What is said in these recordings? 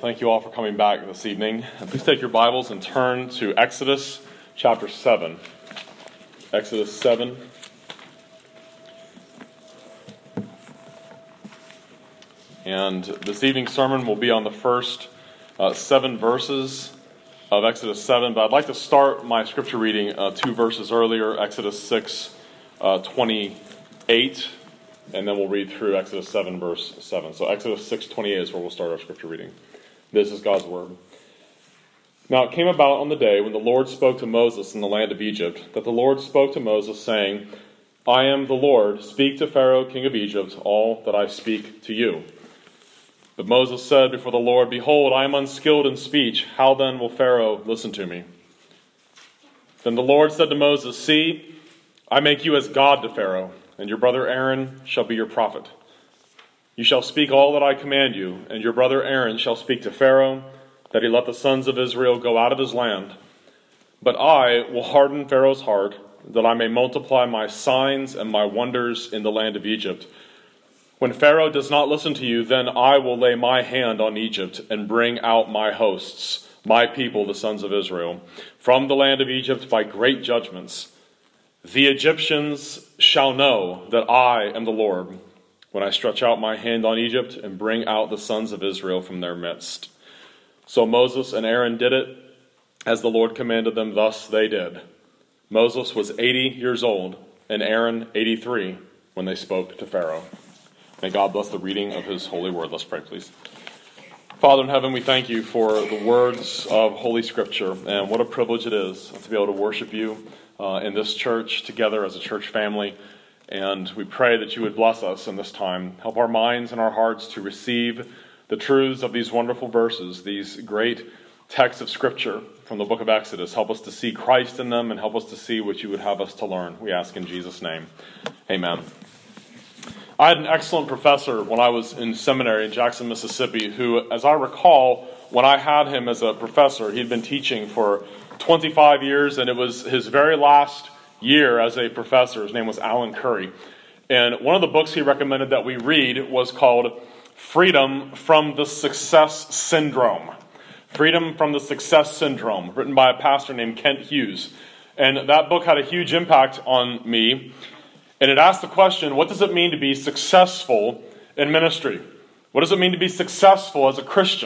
Thank you all for coming back this evening. Please take your Bibles and turn to Exodus chapter 7. Exodus 7. And this evening's sermon will be on the first 7 verses of Exodus 7. But I'd like to start my scripture reading 2 verses earlier, Exodus 6, 28. And then we'll read through Exodus 7, verse 7. So Exodus 6:28 is where we'll start our scripture reading. This is God's word. Now it came about on the day when the Lord spoke to Moses in the land of Egypt, that the Lord spoke to Moses, saying, I am the Lord, speak to Pharaoh, king of Egypt, all that I speak to you. But Moses said before the Lord, Behold, I am unskilled in speech. How then will Pharaoh listen to me? Then the Lord said to Moses, See, I make you as God to Pharaoh, and your brother Aaron shall be your prophet. You shall speak all that I command you, and your brother Aaron shall speak to Pharaoh, that he let the sons of Israel go out of his land. But I will harden Pharaoh's heart, that I may multiply my signs and my wonders in the land of Egypt. When Pharaoh does not listen to you, then I will lay my hand on Egypt and bring out my hosts, my people, the sons of Israel, from the land of Egypt by great judgments. The Egyptians shall know that I am the Lord, when I stretch out my hand on Egypt and bring out the sons of Israel from their midst. So Moses and Aaron did it, as the Lord commanded them, thus they did. Moses was 80 years old, and Aaron 83, when they spoke to Pharaoh. May God bless the reading of his holy word. Let's pray, please. Father in heaven, we thank you for the words of Holy Scripture, and what a privilege it is to be able to worship you in this church together as a church family. And we pray that you would bless us in this time. Help our minds and our hearts to receive the truths of these wonderful verses, these great texts of Scripture from the book of Exodus. Help us to see Christ in them and help us to see what you would have us to learn. We ask in Jesus' name. Amen. I had an excellent professor when I was in seminary in Jackson, Mississippi, who, as I recall, when I had him as a professor, he'd been teaching for 25 years, and it was his very last year as a professor. His name was Alan Curry. And one of the books he recommended that we read was called Freedom from the Success Syndrome. Freedom from the Success Syndrome, written by a pastor named Kent Hughes. And that book had a huge impact on me. And it asked the question, what does it mean to be successful in ministry? What does it mean to be successful as a Christian?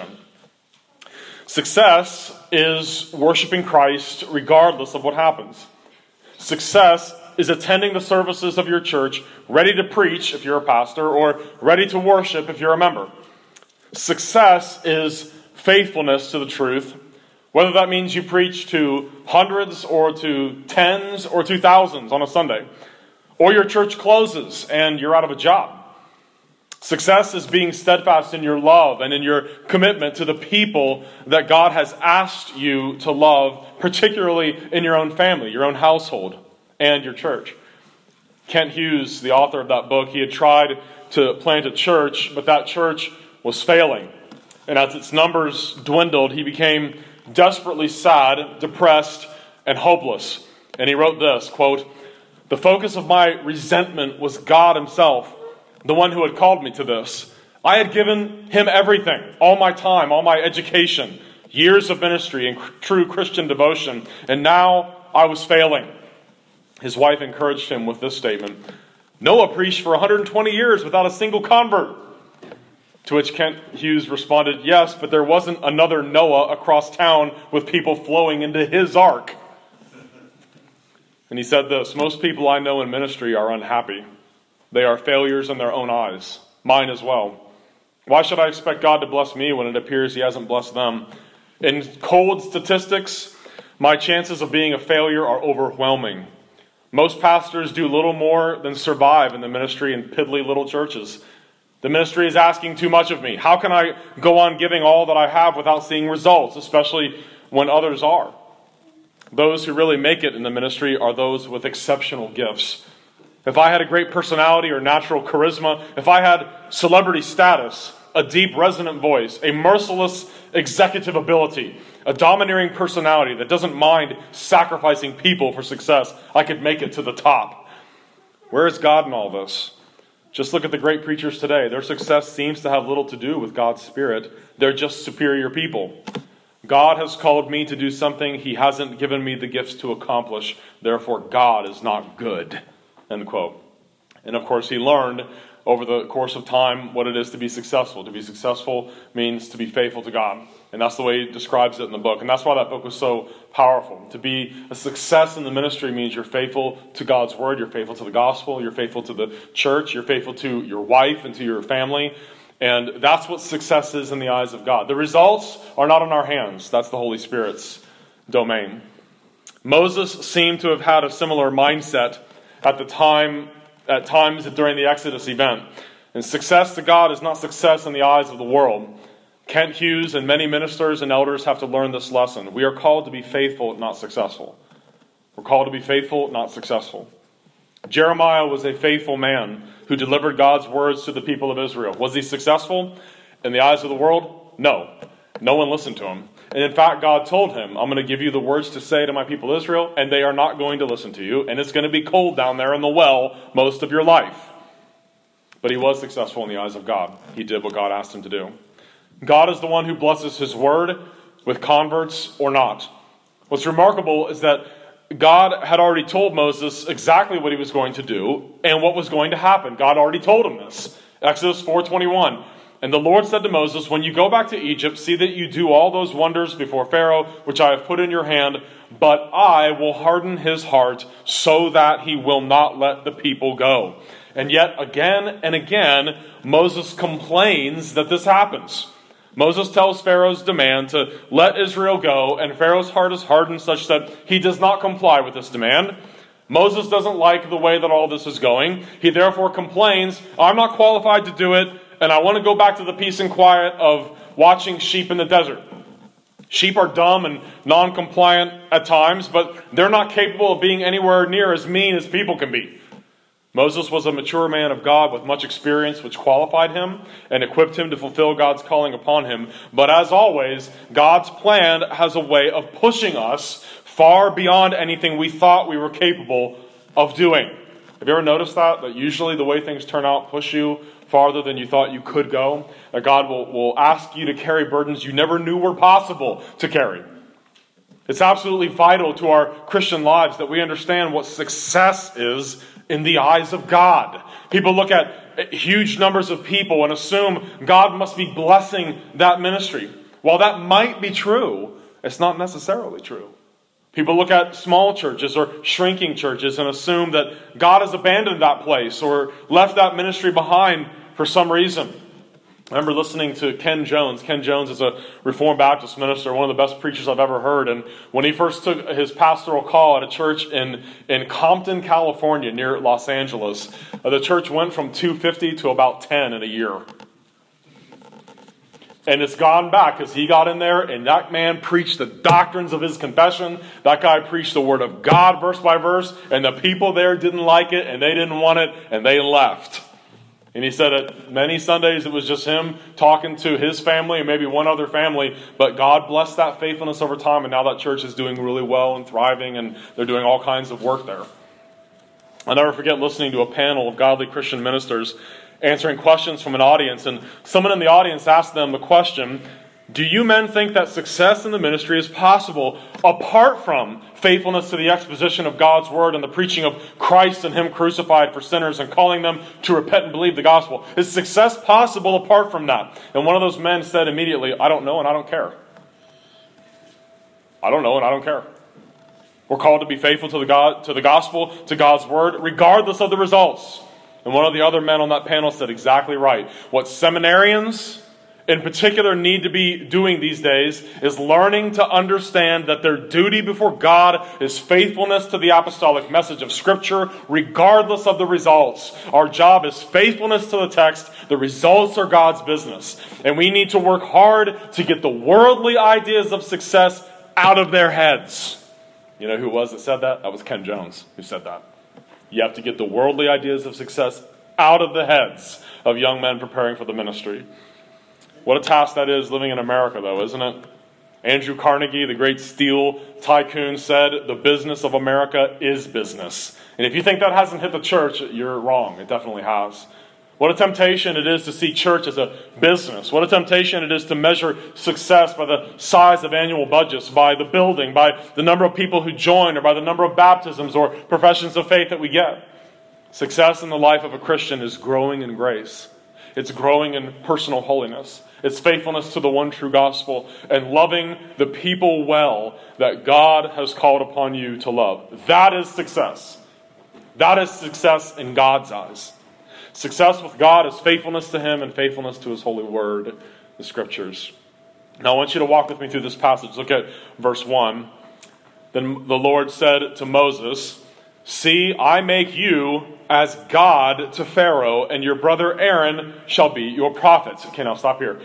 Success is worshiping Christ regardless of what happens. Success is attending the services of your church, ready to preach if you're a pastor, or ready to worship if you're a member. Success is faithfulness to the truth, whether that means you preach to hundreds or to tens or to thousands on a Sunday, or your church closes and you're out of a job. Success is being steadfast in your love and in your commitment to the people that God has asked you to love, particularly in your own family, your own household, and your church. Kent Hughes, the author of that book, he had tried to plant a church, but that church was failing. And as its numbers dwindled, he became desperately sad, depressed, and hopeless. And he wrote this, quote, The focus of my resentment was God himself, the one who had called me to this. I had given him everything, all my time, all my education, years of ministry and true Christian devotion, and now I was failing. His wife encouraged him with this statement, Noah preached for 120 years without a single convert. To which Kent Hughes responded, yes, but there wasn't another Noah across town with people flowing into his ark. And he said this, most people I know in ministry are unhappy. They are failures in their own eyes, mine as well. Why should I expect God to bless me when it appears he hasn't blessed them? In cold statistics, my chances of being a failure are overwhelming. Most pastors do little more than survive in the ministry in piddly little churches. The ministry is asking too much of me. How can I go on giving all that I have without seeing results, especially when others are? Those who really make it in the ministry are those with exceptional gifts. If I had a great personality or natural charisma, if I had celebrity status, a deep resonant voice, a merciless executive ability, a domineering personality that doesn't mind sacrificing people for success, I could make it to the top. Where is God in all this? Just look at the great preachers today. Their success seems to have little to do with God's Spirit. They're just superior people. God has called me to do something He hasn't given me the gifts to accomplish. Therefore, God is not good. End quote. And of course, he learned over the course of time what it is to be successful. To be successful means to be faithful to God. And that's the way he describes it in the book. And that's why that book was so powerful. To be a success in the ministry means you're faithful to God's word, you're faithful to the gospel, you're faithful to the church, you're faithful to your wife and to your family. And that's what success is in the eyes of God. The results are not in our hands. That's the Holy Spirit's domain. Moses seemed to have had a similar mindset at times during the Exodus event. And success to God is not success in the eyes of the world. Kent Hughes and many ministers and elders have to learn this lesson. We are called to be faithful, not successful. We're called to be faithful, not successful. Jeremiah was a faithful man who delivered God's words to the people of Israel. Was he successful in the eyes of the world? No. No one listened to him. And in fact, God told him, I'm going to give you the words to say to my people Israel, and they are not going to listen to you, and it's going to be cold down there in the well most of your life. But he was successful in the eyes of God. He did what God asked him to do. God is the one who blesses his word with converts or not. What's remarkable is that God had already told Moses exactly what he was going to do and what was going to happen. God already told him this. Exodus 4:21. And the Lord said to Moses, when you go back to Egypt, see that you do all those wonders before Pharaoh, which I have put in your hand, but I will harden his heart so that he will not let the people go. And yet again and again, Moses complains that this happens. Moses tells Pharaoh's demand to let Israel go, and Pharaoh's heart is hardened such that he does not comply with this demand. Moses doesn't like the way that all this is going. He therefore complains, I'm not qualified to do it, and I want to go back to the peace and quiet of watching sheep in the desert. Sheep are dumb and non-compliant at times, but they're not capable of being anywhere near as mean as people can be. Moses was a mature man of God with much experience, which qualified him and equipped him to fulfill God's calling upon him. But as always, God's plan has a way of pushing us far beyond anything we thought we were capable of doing. Have you ever noticed that? That usually the way things turn out push you farther than you thought you could go. That God will ask you to carry burdens you never knew were possible to carry. It's absolutely vital to our Christian lives that we understand what success is in the eyes of God. People look at huge numbers of people and assume God must be blessing that ministry. While that might be true, it's not necessarily true. People look at small churches or shrinking churches and assume that God has abandoned that place or left that ministry behind for some reason. I remember listening to Ken Jones. Ken Jones is a Reformed Baptist minister, one of the best preachers I've ever heard. And when he first took his pastoral call at a church in Compton, California, near Los Angeles, the church went from 250 to about 10 in a year. And it's gone back because he got in there and that man preached the doctrines of his confession. That guy preached the word of God verse by verse. And the people there didn't like it and they didn't want it and they left. And he said that many Sundays it was just him talking to his family and maybe one other family. But God blessed that faithfulness over time. And now that church is doing really well and thriving. And they're doing all kinds of work there. I'll never forget listening to a panel of godly Christian ministers answering questions from an audience, and someone in the audience asked them the question, do you men think that success in the ministry is possible apart from faithfulness to the exposition of God's word and the preaching of Christ and Him crucified for sinners and calling them to repent and believe the gospel? Is success possible apart from that? And one of those men said immediately, I don't know and I don't care. I don't know and I don't care. We're called to be faithful to the gospel, to God's word, regardless of the results. And one of the other men on that panel said exactly right. What seminarians in particular need to be doing these days is learning to understand that their duty before God is faithfulness to the apostolic message of Scripture, regardless of the results. Our job is faithfulness to the text. The results are God's business. And we need to work hard to get the worldly ideas of success out of their heads. You know who it was that said that? That was Ken Jones who said that. You have to get the worldly ideas of success out of the heads of young men preparing for the ministry. What a task that is living in America, though, isn't it? Andrew Carnegie, the great steel tycoon, said, the business of America is business. And if you think that hasn't hit the church, you're wrong. It definitely has. What a temptation it is to see church as a business. What a temptation it is to measure success by the size of annual budgets, by the building, by the number of people who join, or by the number of baptisms or professions of faith that we get. Success in the life of a Christian is growing in grace. It's growing in personal holiness. It's faithfulness to the one true gospel and loving the people well that God has called upon you to love. That is success. That is success in God's eyes. Success with God is faithfulness to Him and faithfulness to His holy word, the Scriptures. Now I want you to walk with me through this passage. Look at verse 1. Then the Lord said to Moses, "See, I make you as God to Pharaoh, and your brother Aaron shall be your prophet." Okay, now stop here.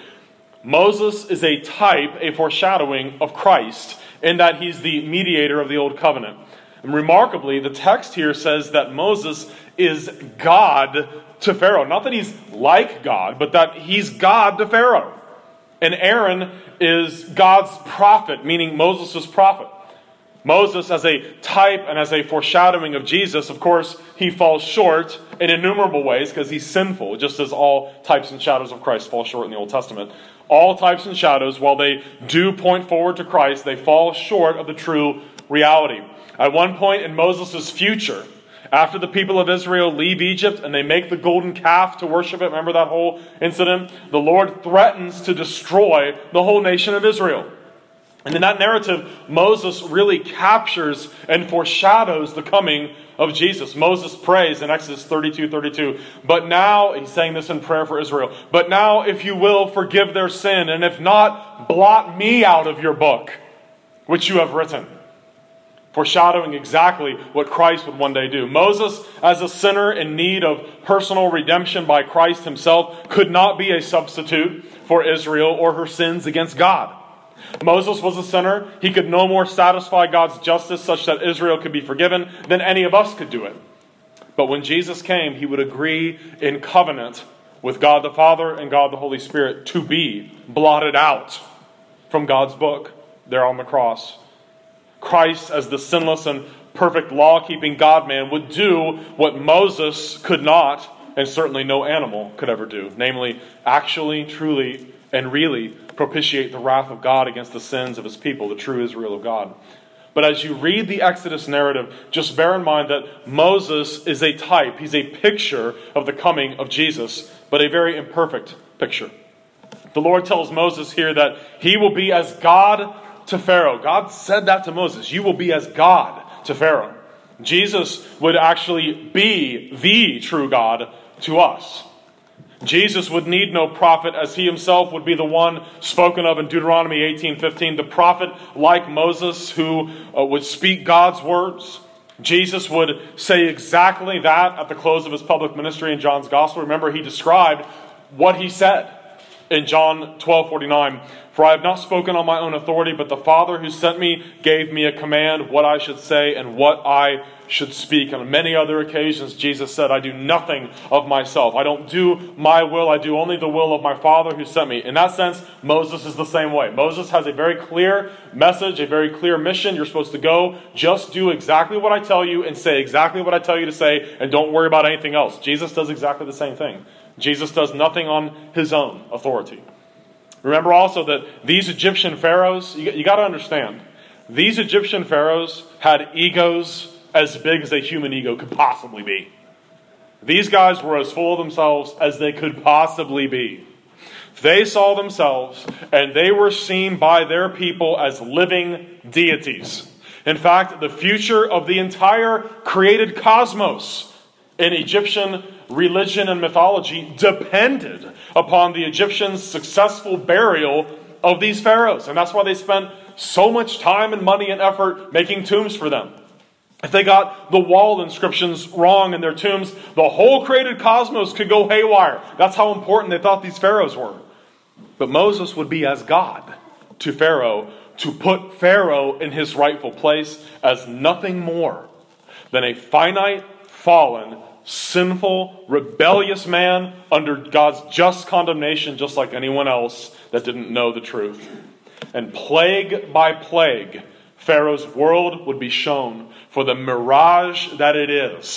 Moses is a type, a foreshadowing of Christ, in that he's the mediator of the Old Covenant. And remarkably, the text here says that Moses is God to Pharaoh. Not that he's like God, but that he's God to Pharaoh. And Aaron is God's prophet, meaning Moses' prophet. Moses, as a type and as a foreshadowing of Jesus, of course, he falls short in innumerable ways because he's sinful, just as all types and shadows of Christ fall short in the Old Testament. All types and shadows, while they do point forward to Christ, they fall short of the true reality. At one point in Moses' future, after the people of Israel leave Egypt and they make the golden calf to worship it, remember that whole incident? The Lord threatens to destroy the whole nation of Israel. And in that narrative, Moses really captures and foreshadows the coming of Jesus. Moses prays in Exodus 32:32, "But now," he's saying this in prayer for Israel, "But now, if you will, forgive their sin, and if not, blot me out of your book, which you have written." Foreshadowing exactly what Christ would one day do. Moses, as a sinner in need of personal redemption by Christ himself, could not be a substitute for Israel or her sins against God. Moses was a sinner. He could no more satisfy God's justice such that Israel could be forgiven than any of us could do it. But when Jesus came, he would agree in covenant with God the Father and God the Holy Spirit to be blotted out from God's book there on the cross. Christ, as the sinless and perfect law-keeping God-man, would do what Moses could not, and certainly no animal could ever do. Namely, actually, truly, and really propitiate the wrath of God against the sins of his people, the true Israel of God. But as you read the Exodus narrative, just bear in mind that Moses is a type. He's a picture of the coming of Jesus, but a very imperfect picture. The Lord tells Moses here that he will be as God to Pharaoh. God said that to Moses. You will be as God to Pharaoh. Jesus would actually be the true God to us. Jesus would need no prophet, as he himself would be the one spoken of in Deuteronomy 18:15, the prophet like Moses who would speak God's words. Jesus would say exactly that at the close of his public ministry in John's Gospel. Remember, he described what he said in John 12:49. "For I have not spoken on my own authority, but the Father who sent me gave me a command what I should say and what I should speak." And on many other occasions, Jesus said, "I do nothing of myself. I don't do my will. I do only the will of my Father who sent me." In that sense, Moses is the same way. Moses has a very clear message, a very clear mission. You're supposed to go, just do exactly what I tell you and say exactly what I tell you to say, and don't worry about anything else. Jesus does exactly the same thing. Jesus does nothing on his own authority. Remember also that these Egyptian pharaohs, you got to understand, these Egyptian pharaohs had egos as big as a human ego could possibly be. These guys were as full of themselves as they could possibly be. They saw themselves and they were seen by their people as living deities. In fact, the future of the entire created cosmos in Egyptian religion and mythology depended upon the Egyptians' successful burial of these pharaohs. And that's why they spent so much time and money and effort making tombs for them. If they got the wall inscriptions wrong in their tombs, the whole created cosmos could go haywire. That's how important they thought these pharaohs were. But Moses would be as God to Pharaoh, to put Pharaoh in his rightful place as nothing more than a finite, fallen, sinful, rebellious man under God's just condemnation, just like anyone else that didn't know the truth. And plague by plague, Pharaoh's world would be shown for the mirage that it is,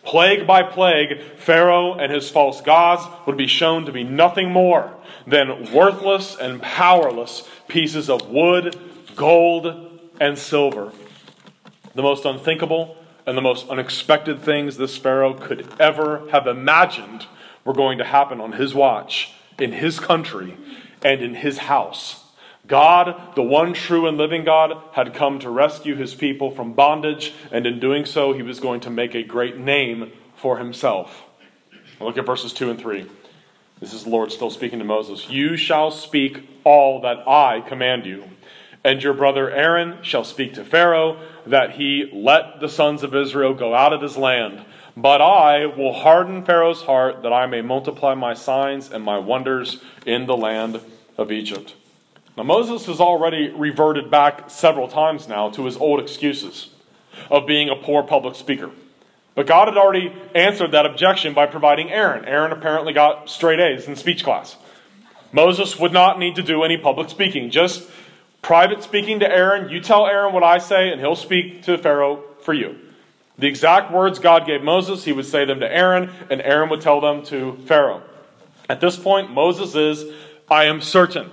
Plague by plague, Pharaoh and his false gods would be shown to be nothing more than worthless and powerless pieces of wood, gold, and silver. The most unthinkable and the most unexpected things this Pharaoh could ever have imagined were going to happen on his watch, in his country, and in his house. God, the one true and living God, had come to rescue his people from bondage, and in doing so, he was going to make a great name for himself. Look at verses 2 and 3. This is the Lord still speaking to Moses. You shall speak all that I command you, and your brother Aaron shall speak to Pharaoh, that he let the sons of Israel go out of his land. But I will harden Pharaoh's heart, that I may multiply my signs and my wonders in the land of Egypt. Now Moses has already reverted back several times now to his old excuses of being a poor public speaker. But God had already answered that objection by providing Aaron. Aaron apparently got straight A's in speech class. Moses would not need to do any public speaking, just private speaking to Aaron. You tell Aaron what I say, and he'll speak to Pharaoh for you. The exact words God gave Moses, he would say them to Aaron, and Aaron would tell them to Pharaoh. At this point, Moses is, I am certain,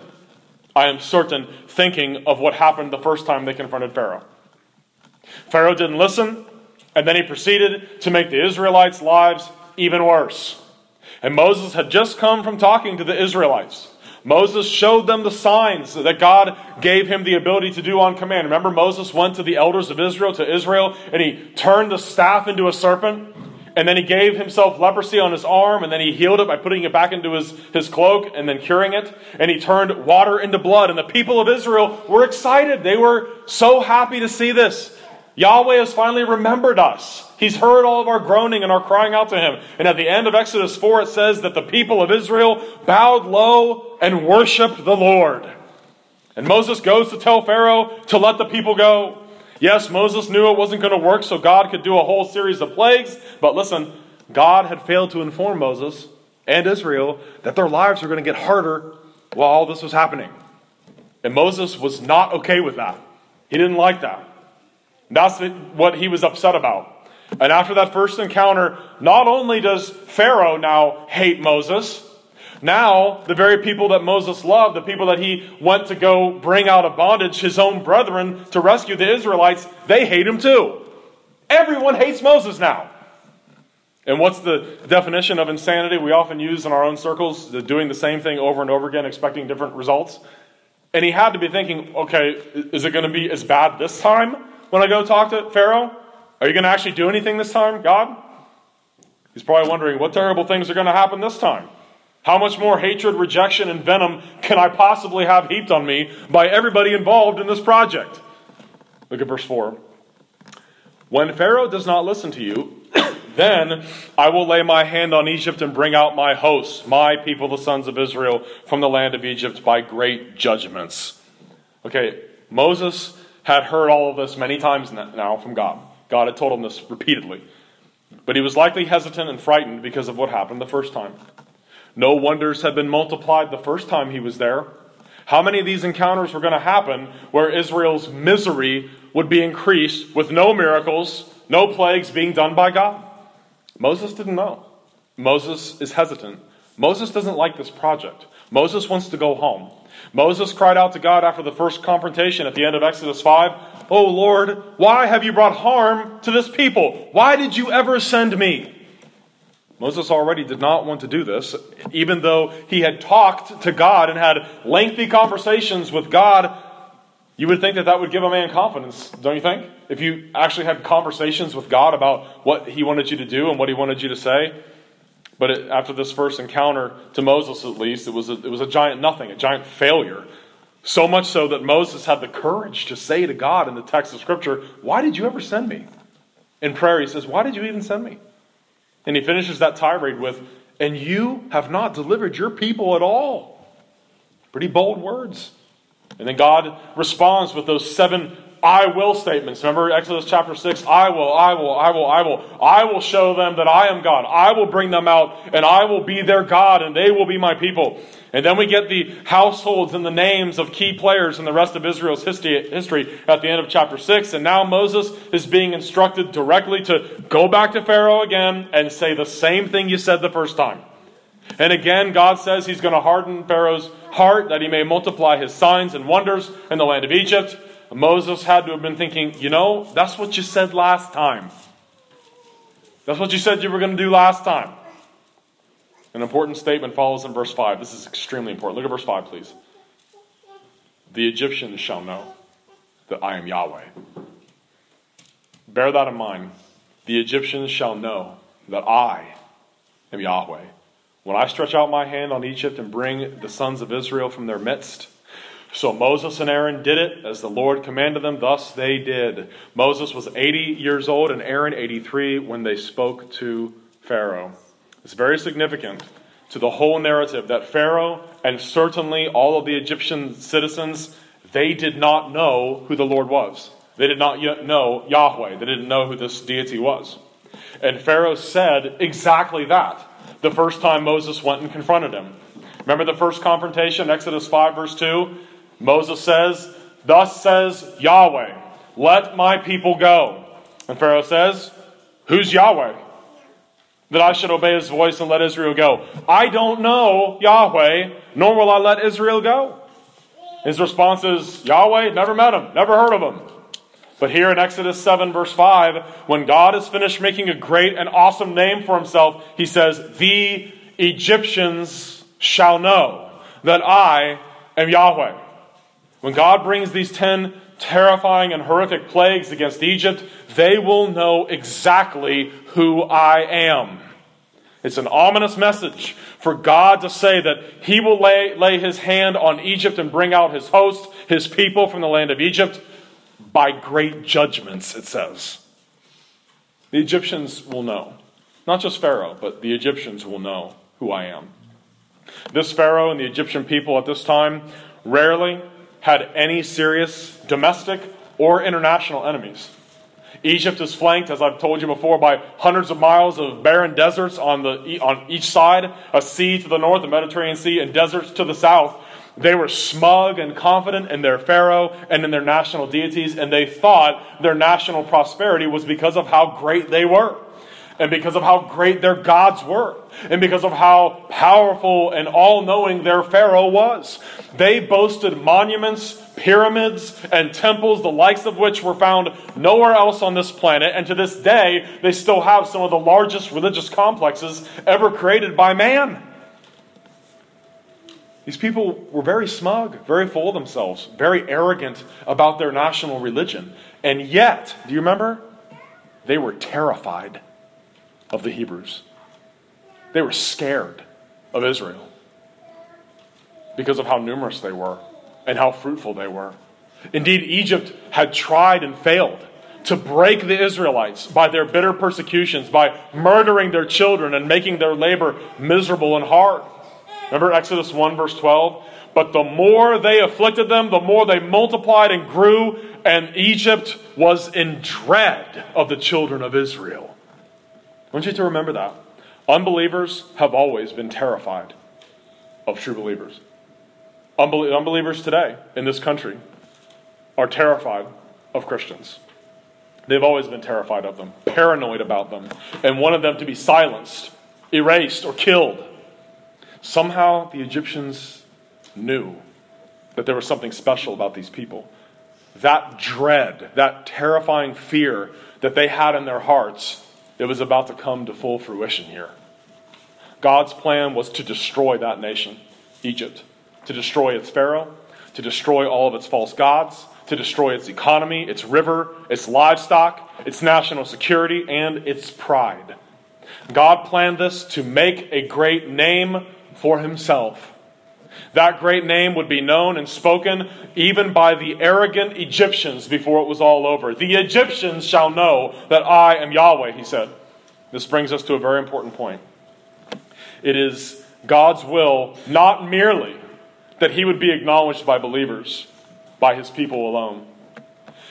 thinking of what happened the first time they confronted Pharaoh. Pharaoh didn't listen, and then he proceeded to make the Israelites' lives even worse. And Moses had just come from talking to the Israelites. Moses showed them the signs that God gave him the ability to do on command. Remember, Moses went to the elders of Israel, and he turned the staff into a serpent, and then he gave himself leprosy on his arm, and then he healed it by putting it back into his cloak and then curing it, and he turned water into blood. And the people of Israel were excited. They were so happy to see this. Yahweh has finally remembered us. He's heard all of our groaning and our crying out to him. And at the end of Exodus 4, it says that the people of Israel bowed low and worshiped the Lord. And Moses goes to tell Pharaoh to let the people go. Yes, Moses knew it wasn't going to work, so God could do a whole series of plagues. But listen, God had failed to inform Moses and Israel that their lives were going to get harder while all this was happening. And Moses was not okay with that. He didn't like that. That's what he was upset about. And after that first encounter, not only does Pharaoh now hate Moses, now the very people that Moses loved, the people that he went to go bring out of bondage, his own brethren, to rescue the Israelites, they hate him too. Everyone hates Moses now. And what's the definition of insanity we often use in our own circles? Doing the same thing over and over again, expecting different results. And he had to be thinking, okay, is it going to be as bad this time when I go talk to Pharaoh? Are you going to actually do anything this time, God? He's probably wondering, what terrible things are going to happen this time? How much more hatred, rejection, and venom can I possibly have heaped on me by everybody involved in this project? Look at verse 4. When Pharaoh does not listen to you, then I will lay my hand on Egypt and bring out my hosts, my people, the sons of Israel, from the land of Egypt by great judgments. Okay, Moses had heard all of this many times now from God. God had told him this repeatedly. But he was likely hesitant and frightened because of what happened the first time. No wonders had been multiplied the first time he was there. How many of these encounters were going to happen where Israel's misery would be increased with no miracles, no plagues being done by God? Moses didn't know. Moses is hesitant. Moses doesn't like this project. Moses wants to go home. Moses cried out to God after the first confrontation at the end of Exodus 5, "Oh Lord, why have you brought harm to this people? Why did you ever send me?" Moses already did not want to do this, even though he had talked to God and had lengthy conversations with God. You would think that would give a man confidence, don't you think? If you actually had conversations with God about what he wanted you to do and what he wanted you to say. But after this first encounter, to Moses at least, it was a giant nothing, a giant failure. So much so that Moses had the courage to say to God in the text of Scripture, "Why did you ever send me?" In prayer he says, "Why did you even send me?" And he finishes that tirade with, "And you have not delivered your people at all." Pretty bold words. And then God responds with those 7 I will statements. Remember Exodus chapter 6? I will show them that I am God. I will bring them out, and I will be their God, and they will be my people. And then we get the households and the names of key players in the rest of Israel's history at the end of chapter 6. And now Moses is being instructed directly to go back to Pharaoh again and say the same thing you said the first time. And again, God says he's going to harden Pharaoh's heart that he may multiply his signs and wonders in the land of Egypt. Moses had to have been thinking, that's what you said last time. That's what you said you were going to do last time. An important statement follows in verse 5. This is extremely important. Look at verse 5, please. The Egyptians shall know that I am Yahweh. Bear that in mind. The Egyptians shall know that I am Yahweh. When I stretch out my hand on Egypt and bring the sons of Israel from their midst. So Moses and Aaron did it as the Lord commanded them. Thus they did. Moses was 80 years old and Aaron 83 when they spoke to Pharaoh. It's very significant to the whole narrative that Pharaoh and certainly all of the Egyptian citizens, they did not know who the Lord was. They did not yet know Yahweh. They didn't know who this deity was. And Pharaoh said exactly that the first time Moses went and confronted him. Remember the first confrontation, Exodus 5 verse 2? Moses says, "Thus says Yahweh, let my people go." And Pharaoh says, "Who's Yahweh? That I should obey his voice and let Israel go. I don't know Yahweh, nor will I let Israel go." His response is, Yahweh, never met him, never heard of him. But here in Exodus 7 verse 5, when God is finished making a great and awesome name for himself, he says, "The Egyptians shall know that I am Yahweh." When God brings these 10 terrifying and horrific plagues against Egypt, they will know exactly who I am. It's an ominous message for God to say that he will lay his hand on Egypt and bring out his host, his people from the land of Egypt by great judgments, it says. The Egyptians will know. Not just Pharaoh, but the Egyptians will know who I am. This Pharaoh and the Egyptian people at this time rarely had any serious domestic or international enemies. Egypt is flanked, as I've told you before, by hundreds of miles of barren deserts on each side, a sea to the north, the Mediterranean Sea, and deserts to the south. They were smug and confident in their pharaoh and in their national deities, and they thought their national prosperity was because of how great they were, and because of how great their gods were, and because of how powerful and all-knowing their pharaoh was. They boasted monuments, pyramids, and temples, the likes of which were found nowhere else on this planet, and to this day, they still have some of the largest religious complexes ever created by man. These people were very smug, very full of themselves, very arrogant about their national religion. And yet, do you remember? They were terrified of the Hebrews. They were scared of Israel because of how numerous they were and how fruitful they were. Indeed, Egypt had tried and failed to break the Israelites by their bitter persecutions, by murdering their children and making their labor miserable and hard. Remember Exodus 1 verse 12? But the more they afflicted them, the more they multiplied and grew, and Egypt was in dread of the children of Israel. I want you to remember that. Unbelievers have always been terrified of true believers. Unbelievers today in this country are terrified of Christians. They've always been terrified of them, paranoid about them, and wanted them to be silenced, erased, or killed. Somehow the Egyptians knew that there was something special about these people. That dread, that terrifying fear that they had in their hearts, it was about to come to full fruition here. God's plan was to destroy that nation, Egypt, to destroy its pharaoh, to destroy all of its false gods, to destroy its economy, its river, its livestock, its national security, and its pride. God planned this to make a great name for himself. That great name would be known and spoken even by the arrogant Egyptians before it was all over. The Egyptians shall know that I am Yahweh, he said. This brings us to a very important point. It is God's will not merely that he would be acknowledged by believers, by his people alone.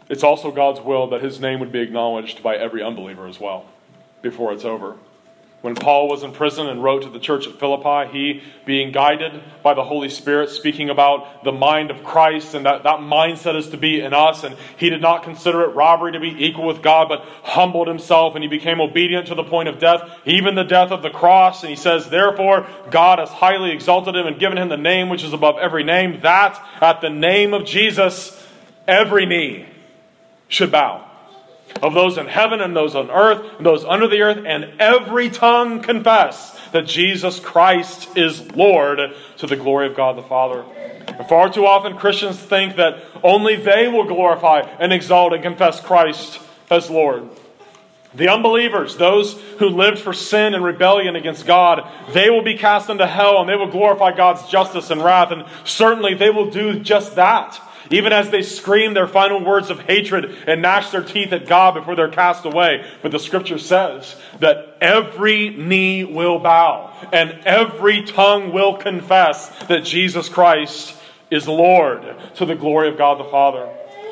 it's also God's will that his name would be acknowledged by every unbeliever as well before it's over. When Paul was in prison and wrote to the church at Philippi, he, being guided by the Holy Spirit, speaking about the mind of Christ, and that mindset is to be in us, and he did not consider it robbery to be equal with God, but humbled himself, and he became obedient to the point of death, even the death of the cross. And he says, therefore, God has highly exalted him and given him the name which is above every name, that at the name of Jesus, every knee should bow. Of those in heaven and those on earth and those under the earth, and every tongue confess that Jesus Christ is Lord, to the glory of God the Father. And far too often Christians think that only they will glorify and exalt and confess Christ as Lord. The unbelievers, those who lived for sin and rebellion against God, they will be cast into hell, and they will glorify God's justice and wrath, and certainly they will do just that. Even as they scream their final words of hatred and gnash their teeth at God before they're cast away. But the scripture says that every knee will bow and every tongue will confess that Jesus Christ is Lord, to the glory of God the Father.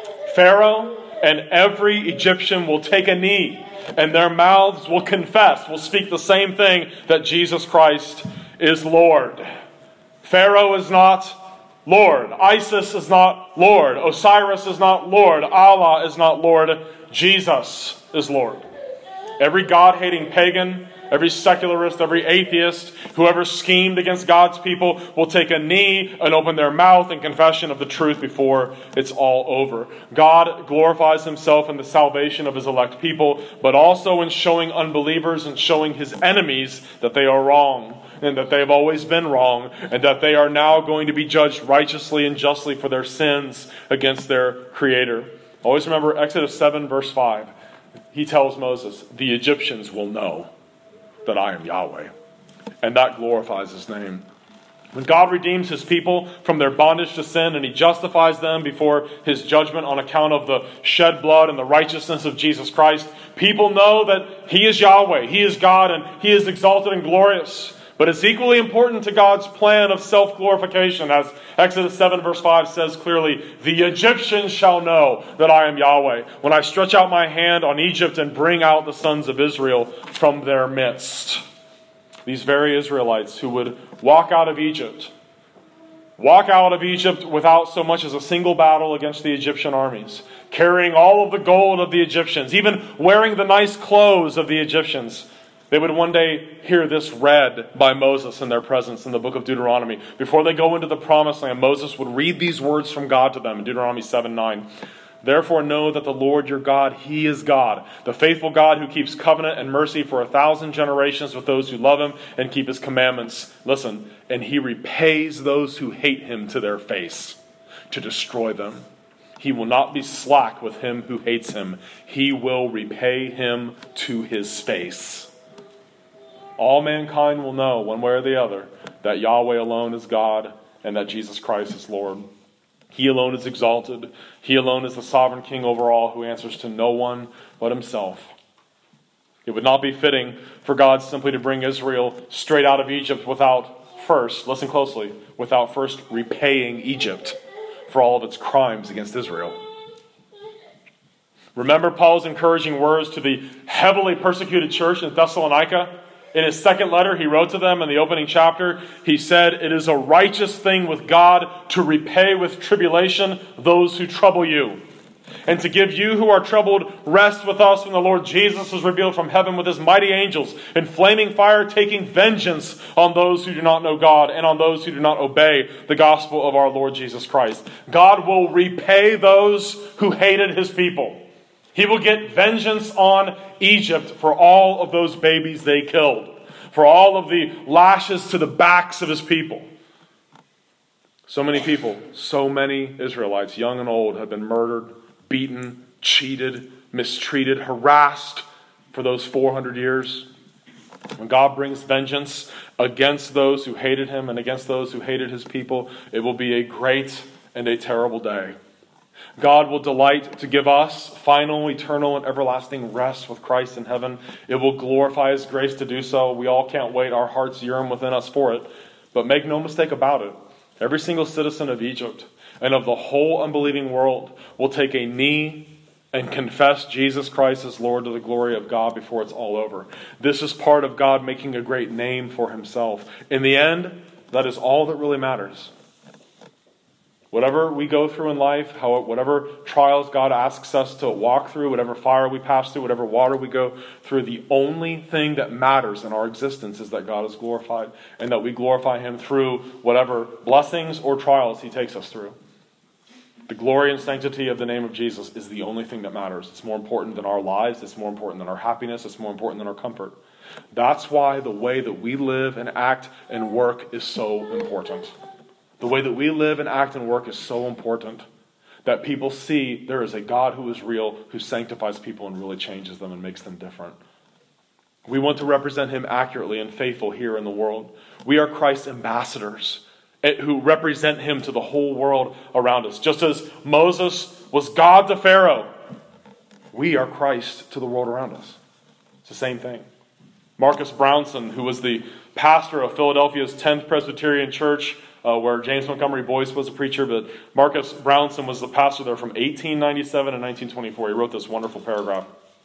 Pharaoh and every Egyptian will take a knee, and their mouths will confess, will speak the same thing, that Jesus Christ is Lord. Pharaoh is not Lord. Isis is not Lord. Osiris is not Lord. Allah is not Lord. Jesus is Lord. Every God-hating pagan, every secularist, every atheist, whoever schemed against God's people will take a knee and open their mouth in confession of the truth before it's all over. God glorifies himself in the salvation of his elect people, but also in showing unbelievers and showing his enemies that they are wrong, and that they have always been wrong, and that they are now going to be judged righteously and justly for their sins against their Creator. Always remember Exodus 7 verse 5. He tells Moses, the Egyptians will know that I am Yahweh. And that glorifies his name. When God redeems his people from their bondage to sin, and he justifies them before his judgment on account of the shed blood and the righteousness of Jesus Christ, people know that he is Yahweh, he is God, and he is exalted and glorious. But it's equally important to God's plan of self-glorification, as Exodus 7 verse 5 says clearly, the Egyptians shall know that I am Yahweh, when I stretch out my hand on Egypt and bring out the sons of Israel from their midst. These very Israelites who would walk out of Egypt without so much as a single battle against the Egyptian armies, carrying all of the gold of the Egyptians, even wearing the nice clothes of the Egyptians. They would one day hear this read by Moses in their presence in the book of Deuteronomy. Before they go into the promised land, Moses would read these words from God to them in Deuteronomy 7:9. Therefore know that the Lord your God, he is God, the faithful God who keeps covenant and mercy for 1,000 generations with those who love him and keep his commandments. Listen, and he repays those who hate him to their face, to destroy them. He will not be slack with him who hates him. He will repay him to his face. All mankind will know, one way or the other, that Yahweh alone is God and that Jesus Christ is Lord. He alone is exalted. He alone is the sovereign king over all, who answers to no one but himself. It would not be fitting for God simply to bring Israel straight out of Egypt without first, listen closely, without first repaying Egypt for all of its crimes against Israel. Remember Paul's encouraging words to the heavily persecuted church in Thessalonica? In his second letter he wrote to them in the opening chapter, he said, it is a righteous thing with God to repay with tribulation those who trouble you, and to give you who are troubled rest with us when the Lord Jesus is revealed from heaven with his mighty angels in flaming fire, taking vengeance on those who do not know God and on those who do not obey the gospel of our Lord Jesus Christ. God will repay those who hated his people. He will get vengeance on Egypt for all of those babies they killed, for all of the lashes to the backs of his people. So many people, so many Israelites, young and old, have been murdered, beaten, cheated, mistreated, harassed for those 400 years. When God brings vengeance against those who hated him and against those who hated his people, it will be a great and a terrible day. God will delight to give us final, eternal, and everlasting rest with Christ in heaven. It will glorify his grace to do so. We all can't wait. Our hearts yearn within us for it. But make no mistake about it. Every single citizen of Egypt and of the whole unbelieving world will take a knee and confess Jesus Christ as Lord to the glory of God before it's all over. This is part of God making a great name for himself. In the end, that is all that really matters. Whatever we go through in life, whatever trials God asks us to walk through, whatever fire we pass through, whatever water we go through, the only thing that matters in our existence is that God is glorified and that we glorify him through whatever blessings or trials he takes us through. The glory and sanctity of the name of Jesus is the only thing that matters. It's more important than our lives. It's more important than our happiness. It's more important than our comfort. That's why the way that we live and act and work is so important. The way that we live and act and work is so important that people see there is a God who is real, who sanctifies people and really changes them and makes them different. We want to represent him accurately and faithful here in the world. We are Christ's ambassadors who represent him to the whole world around us. Just as Moses was God to Pharaoh, we are Christ to the world around us. It's the same thing. Marcus Brownson, who was the pastor of Philadelphia's 10th Presbyterian Church, where James Montgomery Boyce was a preacher, but Marcus Brownson was the pastor there from 1897 to 1924. He wrote this wonderful paragraph.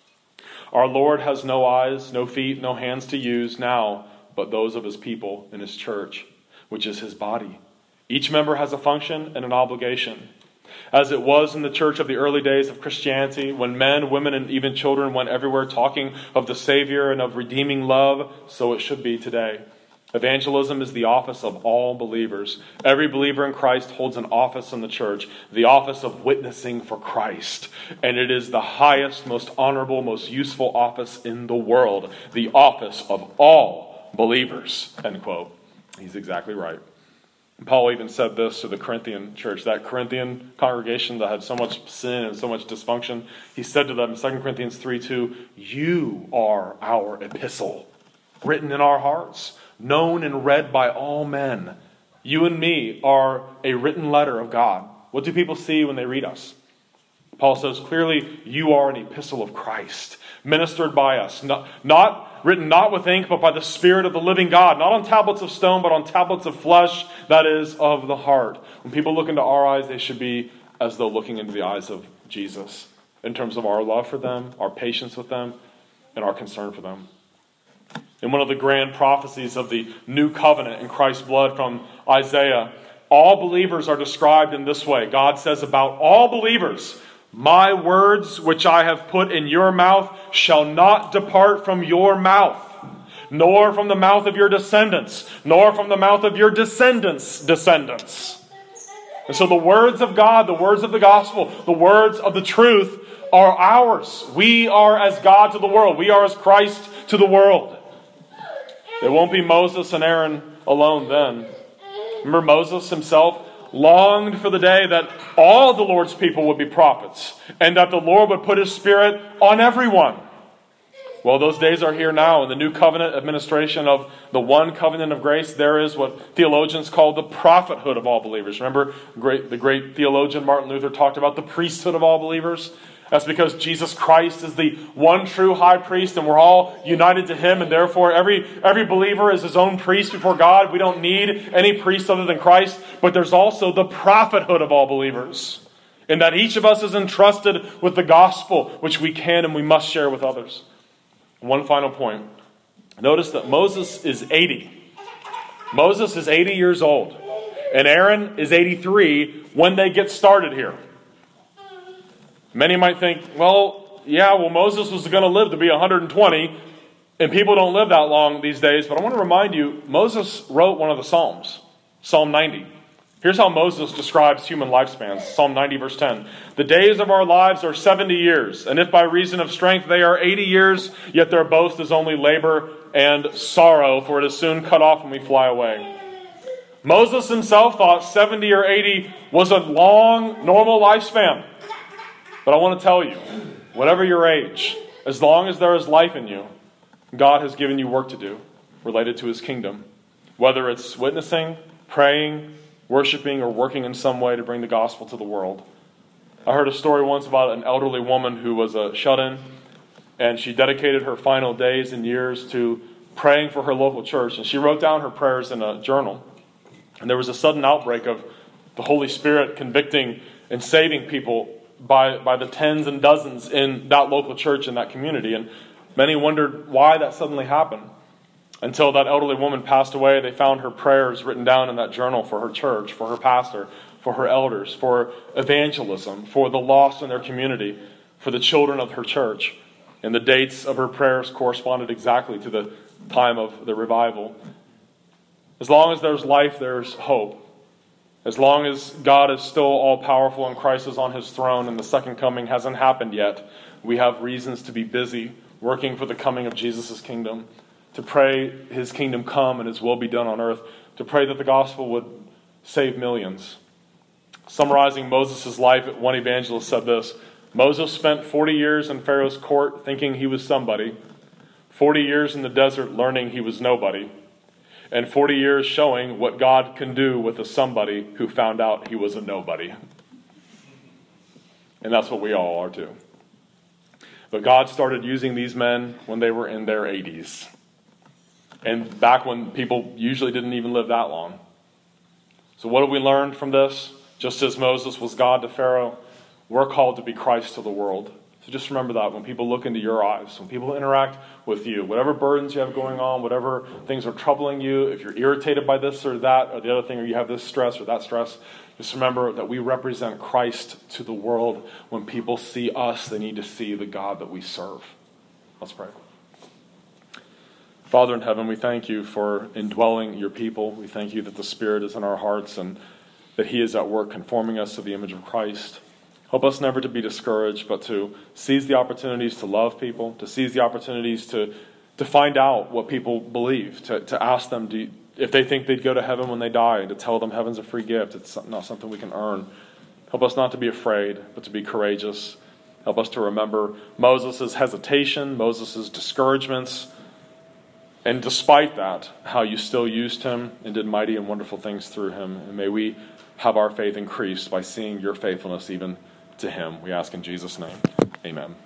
Our Lord has no eyes, no feet, no hands to use now, but those of his people in his church, which is his body. Each member has a function and an obligation. As it was in the church of the early days of Christianity, when men, women, and even children went everywhere talking of the Savior and of redeeming love, so it should be today. Evangelism is the office of all believers. Every believer in Christ holds an office in the church, the office of witnessing for Christ. And it is the highest, most honorable, most useful office in the world, the office of all believers. End quote. He's exactly right. Paul even said this to the Corinthian church, that Corinthian congregation that had so much sin and so much dysfunction. He said to them in 2 Corinthians 3:2, you are our epistle, written in our hearts, known and read by all men. You and me are a written letter of God. What do people see when they read us? Paul says clearly, you are an epistle of Christ, ministered by us, written not with ink, but by the Spirit of the living God, not on tablets of stone, but on tablets of flesh, that is, of the heart. When people look into our eyes, they should be as though looking into the eyes of Jesus, in terms of our love for them, our patience with them, and our concern for them. In one of the grand prophecies of the new covenant in Christ's blood from Isaiah, all believers are described in this way. God says about all believers, my words which I have put in your mouth shall not depart from your mouth, nor from the mouth of your descendants, nor from the mouth of your descendants' descendants. And so the words of God, the words of the gospel, the words of the truth are ours. We are as God to the world. We are as Christ to the world. It won't be Moses and Aaron alone then. Remember, Moses himself longed for the day that all the Lord's people would be prophets and that the Lord would put his Spirit on everyone. Well, those days are here now. In the new covenant administration of the one covenant of grace, there is what theologians call the prophethood of all believers. Remember, the great theologian Martin Luther talked about the priesthood of all believers? That's because Jesus Christ is the one true high priest and we're all united to him, and therefore every believer is his own priest before God. We don't need any priest other than Christ. But there's also the prophethood of all believers, in that each of us is entrusted with the gospel, which we can and we must share with others. One final point. Notice that Moses is 80. Moses is 80 years old. And Aaron is 83 when they get started here. Many might think, Moses was going to live to be 120, and people don't live that long these days. But I want to remind you, Moses wrote one of the Psalms, Psalm 90. Here's how Moses describes human lifespans. Psalm 90, verse 10. The days of our lives are 70 years, and if by reason of strength they are 80 years, yet their boast is only labor and sorrow, for it is soon cut off when we fly away. Moses himself thought 70 or 80 was a long, normal lifespan. But I want to tell you, whatever your age, as long as there is life in you, God has given you work to do related to his kingdom. Whether it's witnessing, praying, worshiping, or working in some way to bring the gospel to the world. I heard a story once about an elderly woman who was a shut-in, and she dedicated her final days and years to praying for her local church. And she wrote down her prayers in a journal. And there was a sudden outbreak of the Holy Spirit convicting and saving people by the tens and dozens in that local church, in that community. And many wondered why that suddenly happened. Until that elderly woman passed away, they found her prayers written down in that journal for her church, for her pastor, for her elders, for evangelism, for the lost in their community, for the children of her church. And the dates of her prayers corresponded exactly to the time of the revival. As long as there's life, there's hope. As long as God is still all-powerful and Christ is on his throne and the second coming hasn't happened yet, we have reasons to be busy working for the coming of Jesus' kingdom, to pray his kingdom come and his will be done on earth, to pray that the gospel would save millions. Summarizing Moses' life, one evangelist said this: Moses spent 40 years in Pharaoh's court thinking he was somebody, 40 years in the desert learning he was nobody, and 40 years showing what God can do with a somebody who found out he was a nobody. And that's what we all are too. But God started using these men when they were in their 80s. And back when people usually didn't even live that long. So what have we learned from this? Just as Moses was God to Pharaoh, we're called to be Christ to the world. So just remember that when people look into your eyes, when people interact with you, whatever burdens you have going on, whatever things are troubling you, if you're irritated by this or that or the other thing, or you have this stress or that stress, just remember that we represent Christ to the world. When people see us, they need to see the God that we serve. Let's pray. Father in heaven, we thank you for indwelling your people. We thank you that the Spirit is in our hearts and that he is at work conforming us to the image of Christ. Help us never to be discouraged, but to seize the opportunities to love people, to seize the opportunities to find out what people believe, to ask them if they think they'd go to heaven when they die, and to tell them heaven's a free gift. It's not something we can earn. Help us not to be afraid, but to be courageous. Help us to remember Moses' hesitation, Moses' discouragements, and despite that, how you still used him and did mighty and wonderful things through him. And may we have our faith increased by seeing your faithfulness even to him. We ask in Jesus' name. Amen.